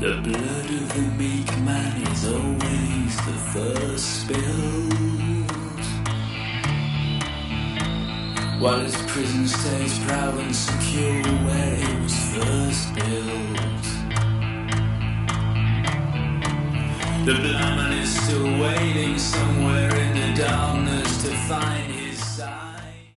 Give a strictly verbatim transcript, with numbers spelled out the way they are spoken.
The blood of the meek man is always the first spilled, while his prison stays proud and secure where it was first built. The blind man is still waiting somewhere in the darkness to find him.